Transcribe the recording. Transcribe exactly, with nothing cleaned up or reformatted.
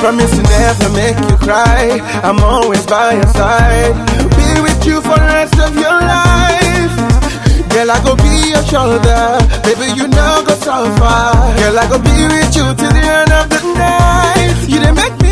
Promise to never make you cry. I'm always by your side. Be with you for the rest of your life. Girl, I go be your shoulder. Baby, you know go so far. Girl, I go be with you till the end of the night. You done make